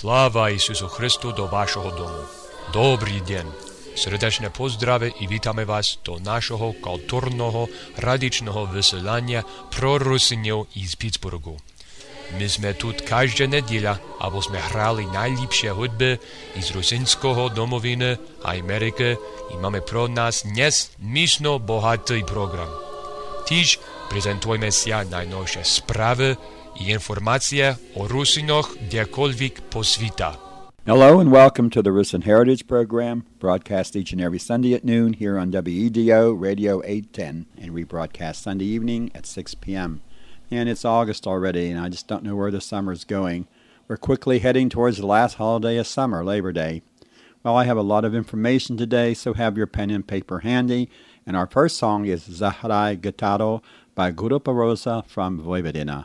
Slava Isusu Hristu do vašeho domu. Dobrý deň. Srdečne pozdrave i vítame vás do našeho kultúrneho radičného vysielania pro Rusinov iz Pittsburghu. My sme tu každá nedeľa, aby sme hrali najlepšie hudby iz rusinského domoviny a Ameriky i máme pro nás dnes myšno bohatý program. Tiež prezentujeme sa najnovšie správy i informácie o Rusinoch kdekoľvek po sveta. Hello and welcome to the Rusin Heritage Program, broadcast each and every Sunday at noon here on WEDO Radio 810 and rebroadcast Sunday evening at 6 p.m. And it's August already, and I just don't know where the summer's going. We're quickly heading towards the last holiday of summer, Labor Day. Well, I have a lot of information today, so have your pen and paper handy. And our first song is Zahraj Gitaro by Grupa Rosa from Vojvodina.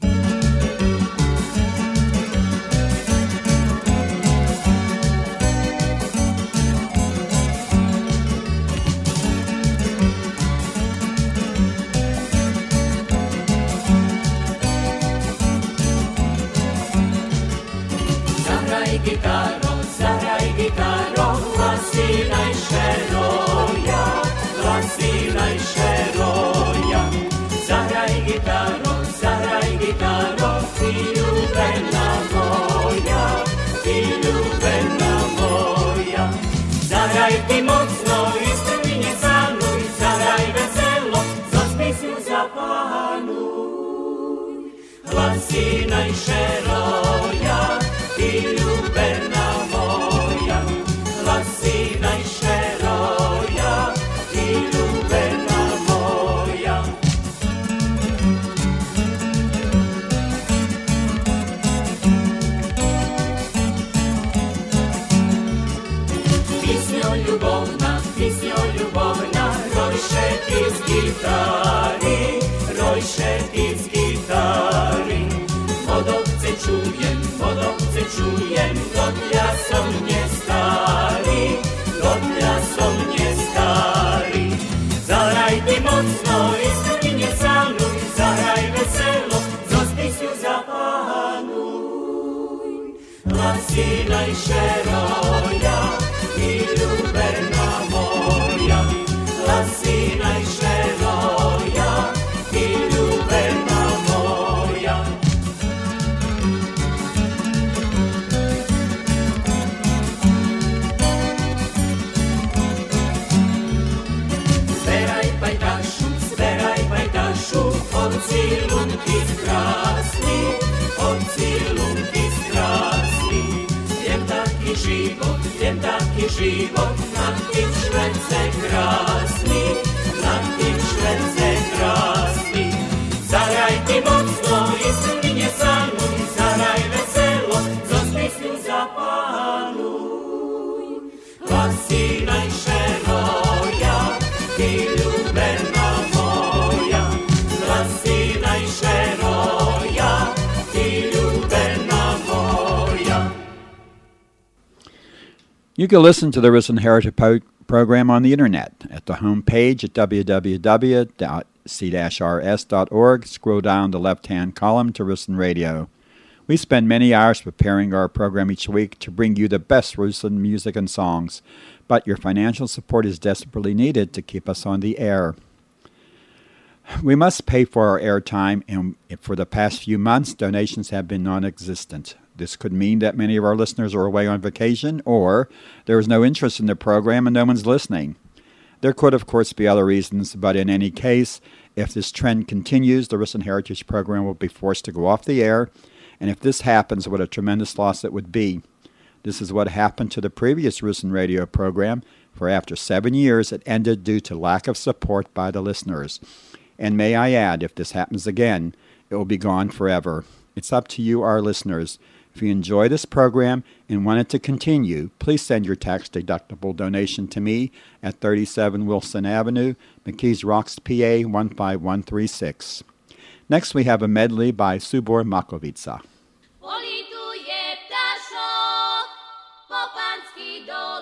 Zahraj gitaro, lasinaj šeroja, lasinaj šeroja. Zahraj gitaro, ti ljubena moja. Zahraj ti mocno, istrpinje sanuj, zahraj veselo, zosmij si zapanuj. Lasinaj šeroja, ti ljubena moja, lasinaj šeroja, ti ljubena moja. Pisnjo ljubovna, rojšet iz gitari, vodovce čujem, godlja som nje stari. Zahraj ti mocno, istrpinje sanuj, zahraj veselo, zosmij si zapanuj. Lasinaj šeroja, ti ljubena moja, lasinaj šeroja, ti ljubena moja. Ocilunki skrasni, jem taki život, nad tim švence krasni. Zahraj ti mocno, istrpinje sanuj, zahraj veselo, zosmij si zapanuj. Lasinaj šeroja, ti ljubena moja, lasinaj šeroja, ti ljubena moja. You can listen to the Rusin Heritage program on the internet at the home page at www.c-rs.org. Scroll down the left-hand column to Rusin Radio. We spend many hours preparing our program each week to bring you the best Rusin music and songs, but your financial support is desperately needed to keep us on the air. We must pay for our airtime, and for the past few months, donations have been non-existent. This could mean that many of our listeners are away on vacation, or there is no interest in the program and no one's listening. There could, of course, be other reasons, but in any case, if this trend continues, the Rusin Heritage program will be forced to go off the air, and if this happens, what a tremendous loss it would be. This is what happened to the previous Rusin Radio program, for after 7 years, it ended due to lack of support by the listeners. And may I add, if this happens again, it will be gone forever. It's up to you, our listeners. If you enjoy this program and want it to continue, please send your tax-deductible donation to me at 37 Wilson Avenue, McKees Rocks, PA 15136. Next, we have a medley by Subor Makovica. Polituje ptaszok po Panskiej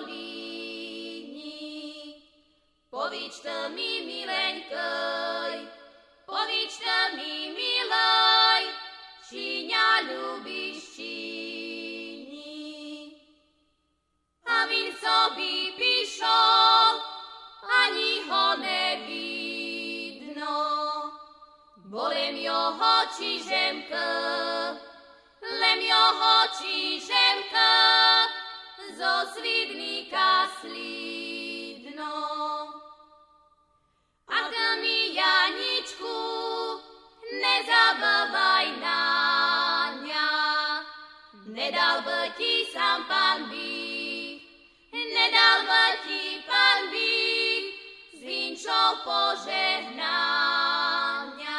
dolinie. Powiczta mi mileńkoj, powiczta mi miloj, czy nie lubisz, czy nie. čižemka, lemjoho čižemka, zo svidnika slidno. A ty mi, Janičku, nezabávaj na ňa, nedal by ti sám Pán Bíh, nedal by ti Pán Bíh s vinčou požehnania.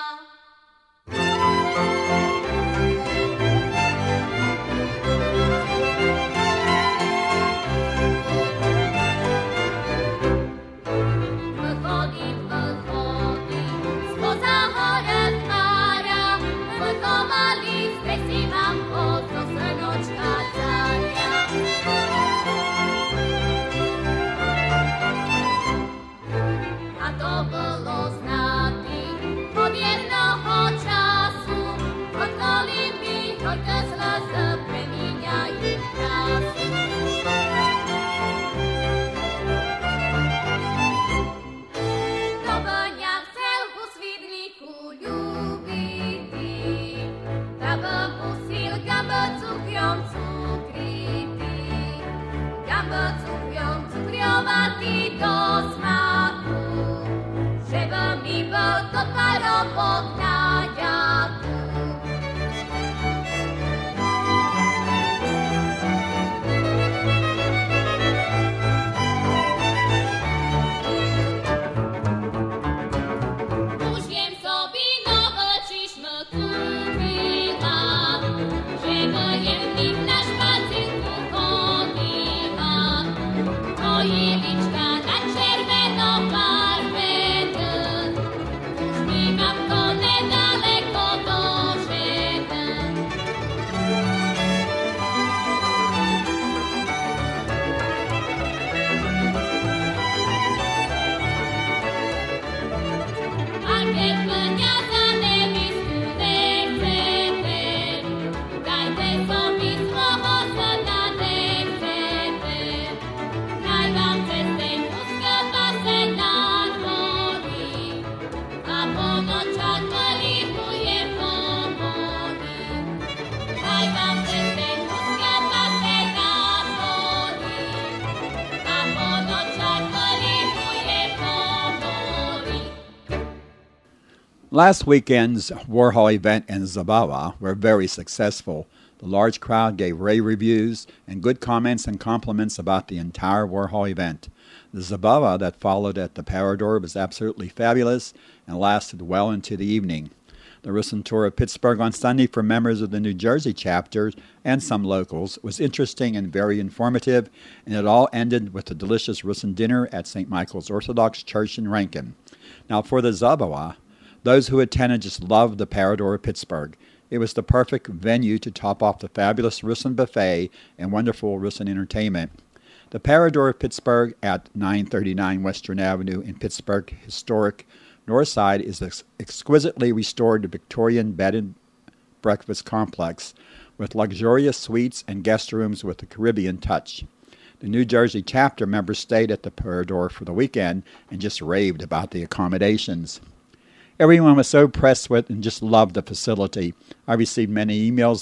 Last weekend's Warhol event in Zabava were very successful. The large crowd gave rave reviews and good comments and compliments about the entire Warhol event. The Zabava that followed at the Parador was absolutely fabulous and lasted well into the evening. The Russon tour of Pittsburgh on Sunday for members of the New Jersey chapters and some locals was interesting and very informative, and it all ended with a delicious Russon dinner at St. Michael's Orthodox Church in Rankin. Now for the Zabava, those who attended just loved the Parador of Pittsburgh. It was the perfect venue to top off the fabulous Russon buffet and wonderful Russon entertainment. The Parador of Pittsburgh at 939 Western Avenue in Pittsburgh historic North Side is an exquisitely restored Victorian bed and breakfast complex with luxurious suites and guest rooms with a Caribbean touch. The New Jersey chapter members stayed at the Parador for the weekend and just raved about the accommodations. Everyone was so impressed with and just loved the facility. I received many emails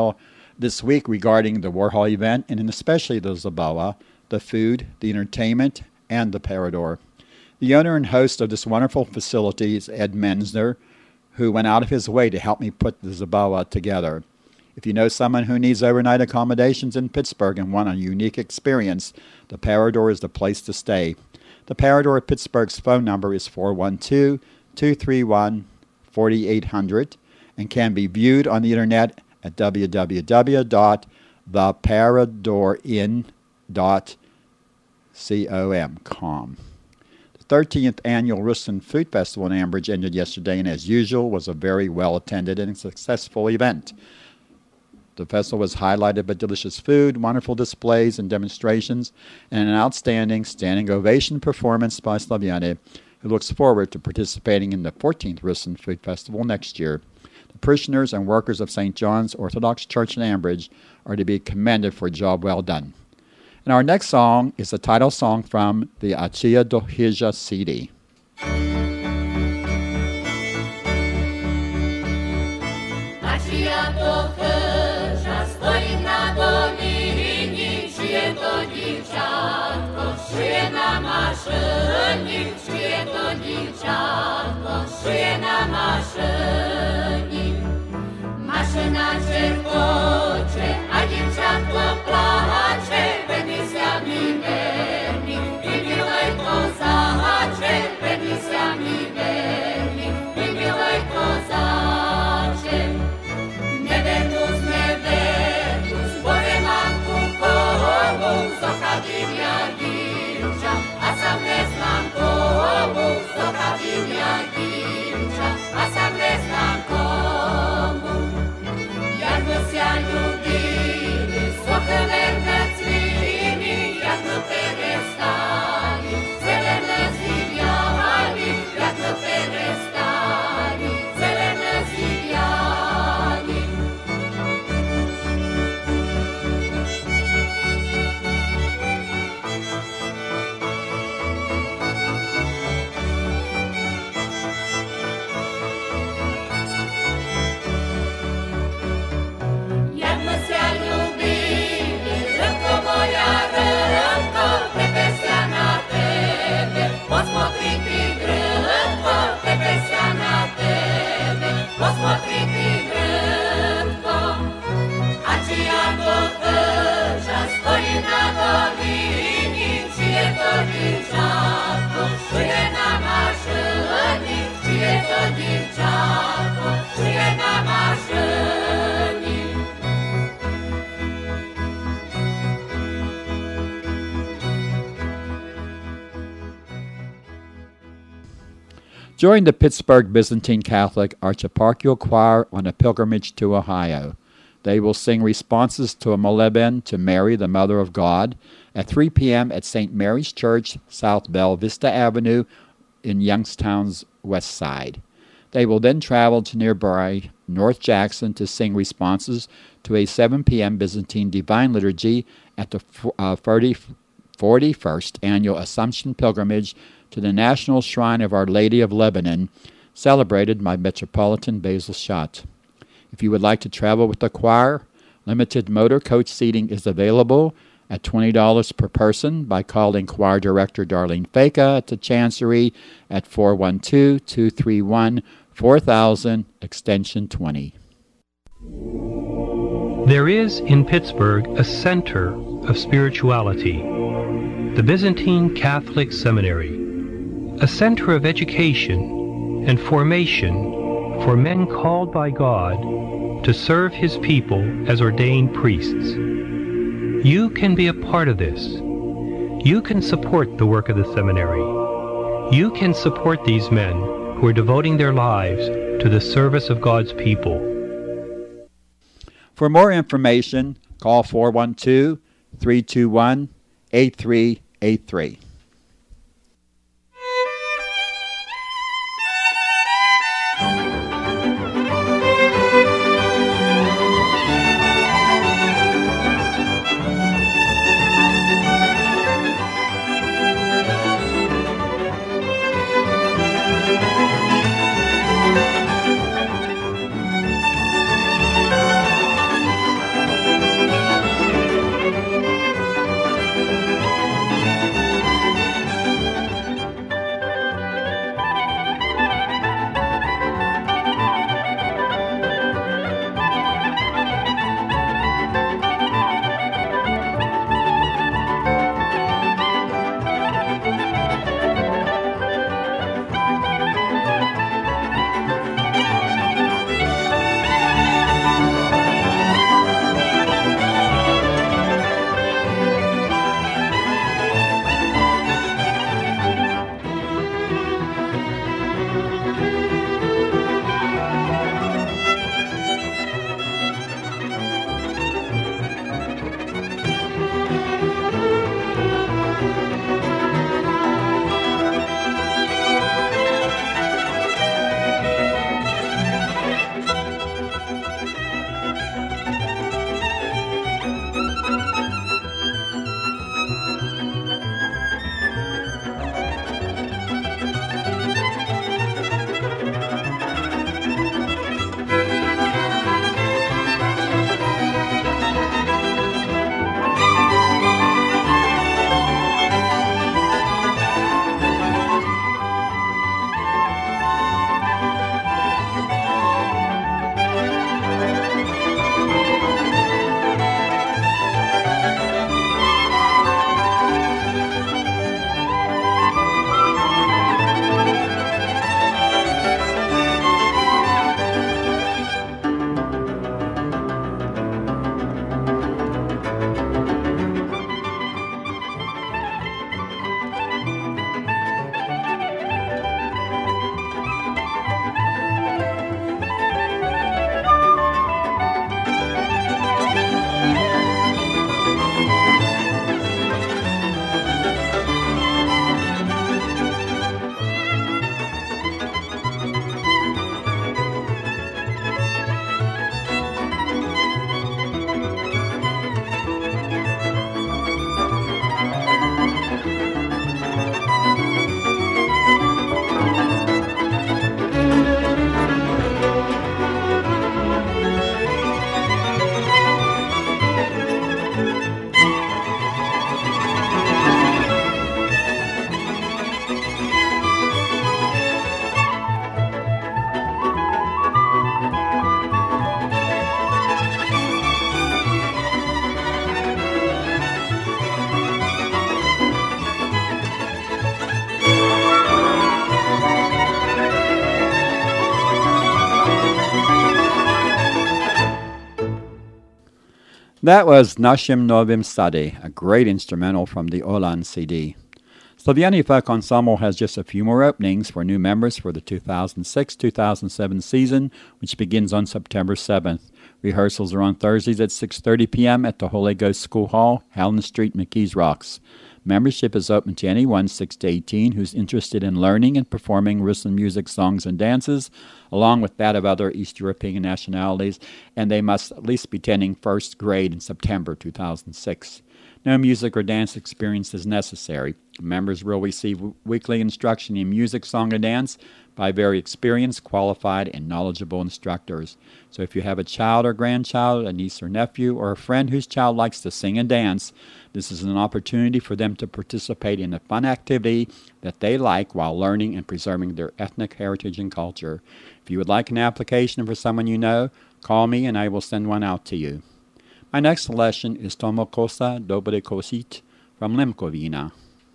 this week regarding the Warhol event, and especially the Zabava, the food, the entertainment, and the Parador. The owner and host of this wonderful facility is Ed Menzner, who went out of his way to help me put the Zabava together. If you know someone who needs overnight accommodations in Pittsburgh and want a unique experience, the Parador is the place to stay. The Parador of Pittsburgh's phone number is 412-231-4800 and can be viewed on the internet at www.theparadorin.com. The 13th annual Russon Food Festival in Ambridge ended yesterday and, as usual, was a very well-attended and successful event. The festival was highlighted by delicious food, wonderful displays and demonstrations, and an outstanding standing ovation performance by Slaviane, who looks forward to participating in the 14th Russon Food Festival next year. The parishioners and workers of St. John's Orthodox Church in Ambridge are to be commended for a job well done. And our next song is the title song from the Achia Dohija CD. дівчатко, шиє на машині, шиє то дівчатко, шиє на машині. Машина черкоче, а дівчатко плаче, ведися мій верні, і білий козаче, ведися мій верні, і білий козаче. Не вернусь, бо реманку кому, зохадив я дівча, а сам не знам кому, зохадив я дівча, а сам не знам кому. Якося любили, сохенерне цвіні, як ми перестали, зелене зів'яли, як ми перестали, зелене зів'яли. Як ми ся любили, рибко моя, рибко, тепеся на тебе, посмотри ти, рибко, тепеся на тебе, посмотри ти, рибко. А чия то хижа стоїть на долині, чиє то дівчатко, шиє на машині, чиє то дівчатко, шиє на машині. Join the Pittsburgh Byzantine Catholic Archieparchal Choir on a pilgrimage to Ohio. They will sing responses to a moleben to Mary, the Mother of God, at 3 p.m. at St. Mary's Church, South Bella Vista Avenue in Youngstown's west side. They will then travel to nearby North Jackson to sing responses to a 7 p.m. Byzantine Divine Liturgy at the 41st Annual Assumption Pilgrimage to the National Shrine of Our Lady of Lebanon, celebrated by Metropolitan Basil Schott. If you would like to travel with the choir, limited motor coach seating is available at $20 per person by calling Choir Director Darlene Faka at the Chancery at 412-231-4000, extension 20. There is in Pittsburgh a center of spirituality, the Byzantine Catholic Seminary, a center of education and formation for men called by God to serve His people as ordained priests. You can be a part of this. You can support the work of the seminary. You can support these men who are devoting their lives to the service of God's people. For more information, call 412-321-8383. That was Nashim Novim Sade, a great instrumental from the Olan CD. Slavjani Folk Ensemble has just a few more openings for new members for the 2006-2007 season, which begins on September 7th. Rehearsals are on Thursdays at 6:30 p.m. at the Holy Ghost School Hall, Helen Street, McKees Rocks. Membership is open to anyone 6 to 18 who's interested in learning and performing Rusyn music, songs, and dances, along with that of other East European nationalities, and they must at least be attending first grade in September 2006. No music or dance experience is necessary. Members will receive weekly instruction in music, song, and dance by very experienced, qualified, and knowledgeable instructors. So if you have a child or grandchild, a niece or nephew, or a friend whose child likes to sing and dance, this is an opportunity for them to participate in a fun activity that they like while learning and preserving their ethnic heritage and culture. If you would like an application for someone you know, call me and I will send one out to you. My next selection is Tomokosa Dobre Kosit from Lemkovina.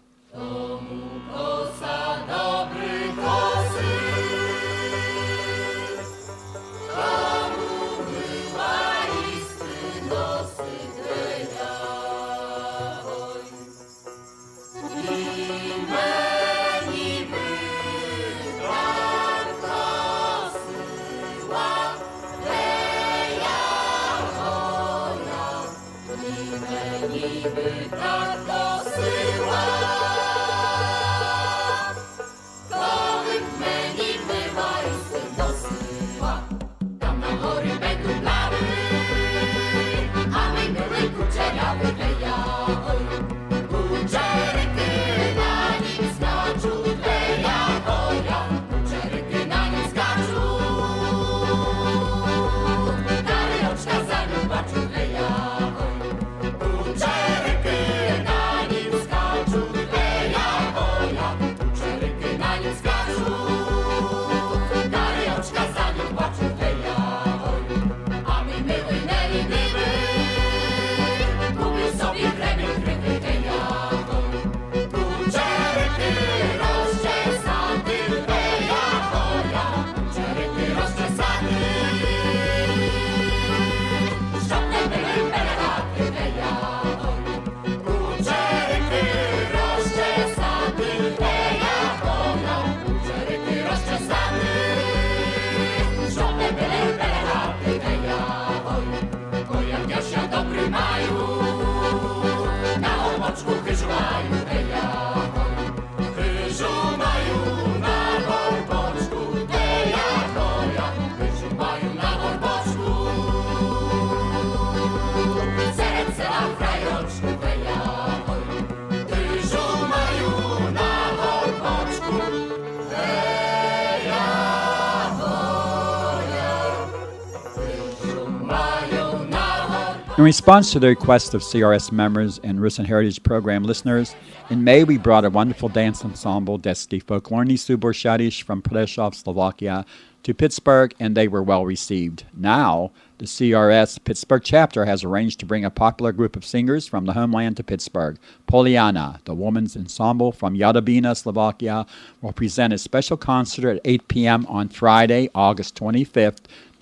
In response to the request of CRS members and Rusyn Heritage Program listeners, in May we brought a wonderful dance ensemble, Desky Folklorny Subor Shadish from Prešov, Slovakia, to Pittsburgh, and they were well received. Now, the CRS Pittsburgh chapter has arranged to bring a popular group of singers from the homeland to Pittsburgh. Poliana, the woman's ensemble from Yadovina, Slovakia, will present a special concert at 8 p.m. on Friday, August 25th,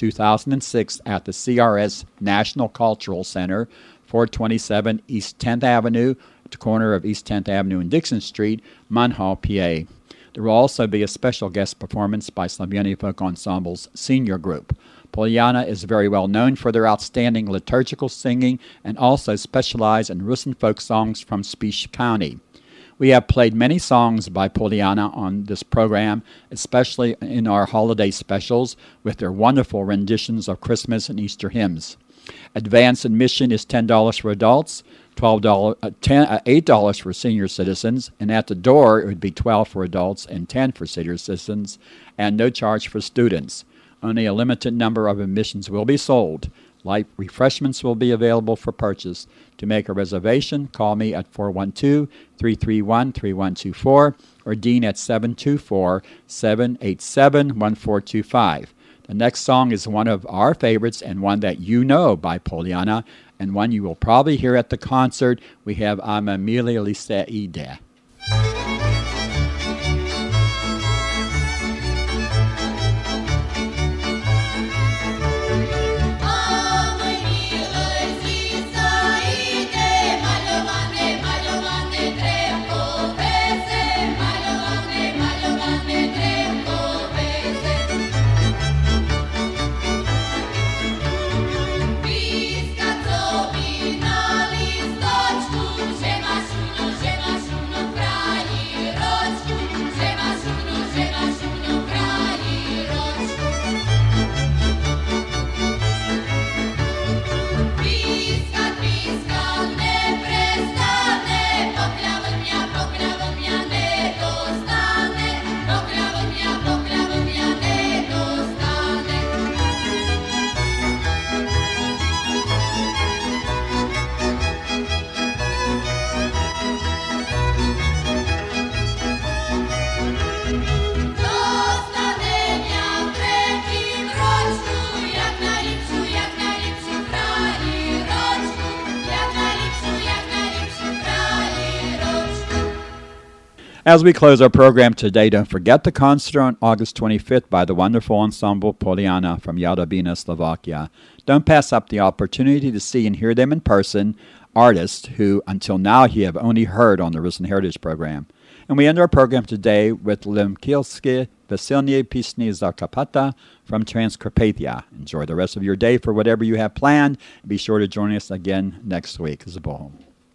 2006 at the CRS National Cultural Center, 427 East 10th Avenue, at the corner of East 10th Avenue and Dixon Street, Munhall, PA. There will also be a special guest performance by Slavjani Folk Ensemble's senior group. Poliana is very well known for their outstanding liturgical singing and also specialize in Rusyn folk songs from Spiš County. We have played many songs by Poliana on this program, especially in our holiday specials with their wonderful renditions of Christmas and Easter hymns. Advance admission is $10 for adults, $8 for senior citizens, and at the door it would be $12 for adults and $10 for senior citizens, and no charge for students. Only a limited number of admissions will be sold. Light refreshments will be available for purchase. To make a reservation, call me at 412-331-3124 or Dean at 724-787-1425. The next song is one of our favorites and one that you know by Poliana, and one you will probably hear at the concert. We have Ama Mili Liseide. Ave Mila Zisa As we close our program today, don't forget the concert on August 25th by the wonderful ensemble Poliana from Yadovina, Slovakia. Don't pass up the opportunity to see and hear them in person, artists who, until now, you have only heard on the Risen Heritage program. And we end our program today with Lemkielskie Weselnie Pisni Zakapata from Transcarpathia. Enjoy the rest of your day for whatever you have planned. Be sure to join us again next week. Zbohom.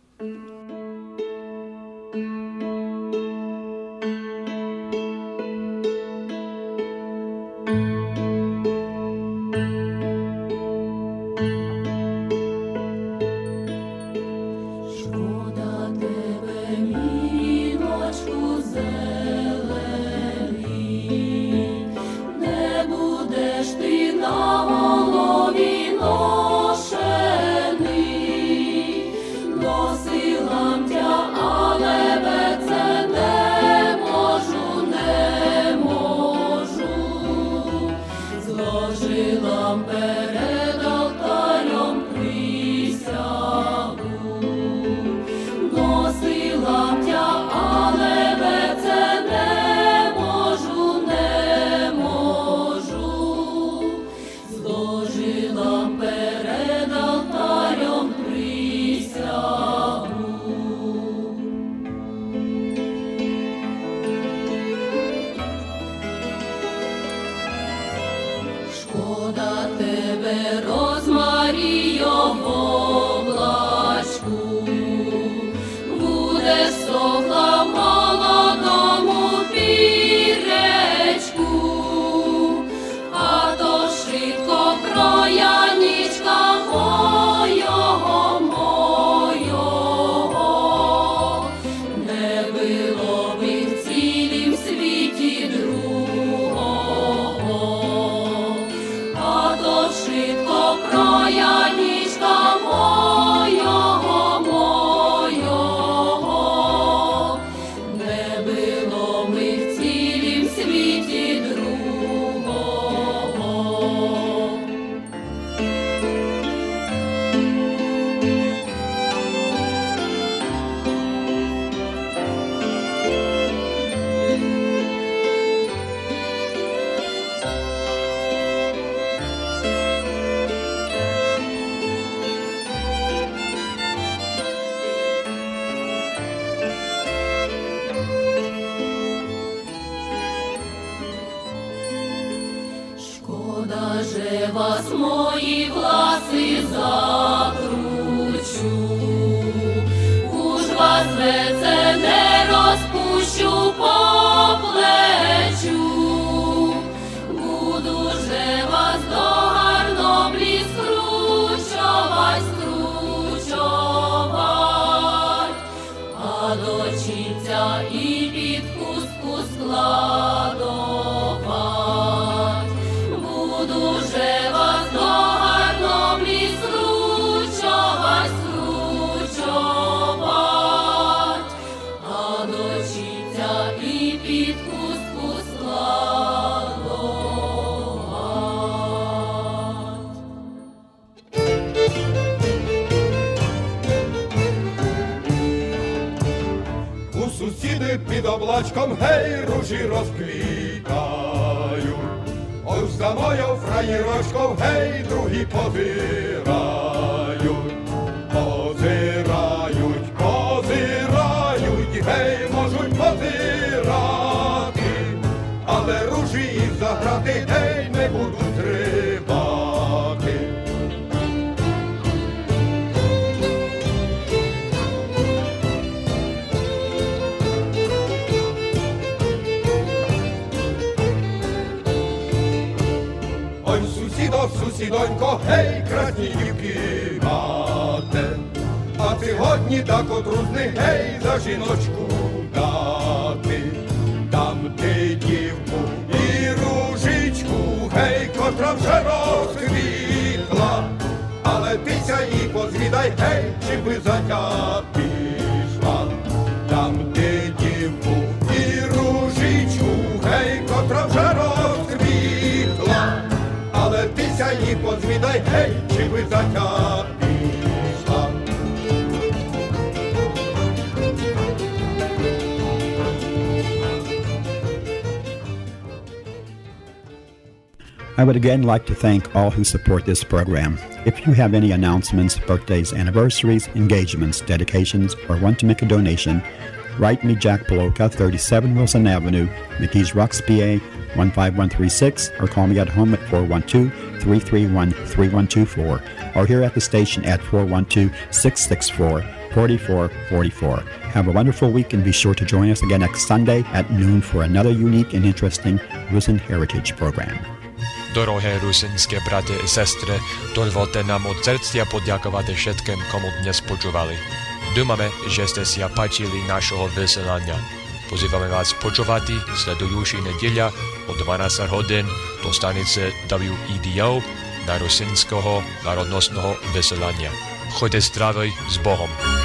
Під облачком, гей, ружі розклікають. Ось за мною фраєрочком, гей, другі позирають. Позирають, позирають, гей, можуть позирати. Але ружі їх заграти, гей, не будуть тривати. Сусідонько, гей, красні дівки мате, а ти годні так отрудни, гей, за жіночку дати. Дам ти дівку і ружичку, гей, котра вже розквітла, але тися їй позвідай, гей, чи би затя пішла. Дам ти дівку і ружичку, гей, котра вже розквітла, але тися їй позвідай, гей, чи би затя пішла. I would again like to thank all who support this program. If you have any announcements, birthdays, anniversaries, engagements, dedications, or want to make a donation, write me Jack Poloka, 37 Wilson Avenue, McKees Rocks, PA, 15136, or call me at home at 412-331-3124, or here at the station at 412-664-4444. Have a wonderful week and be sure to join us again next Sunday at noon for another unique and interesting Rusin Heritage program. Дороге русинські брати і сестри, дозвольте нам от серця подякувати všetkým, komu dnes počúvali. Думаме, že ste si páčili našeho vysielania. Pozývame vás počúvať sledujúci nedeľa o 12 hodín do stanice WEDO na rusinského národnostného vysielania. Choďte zdravý s Bohom.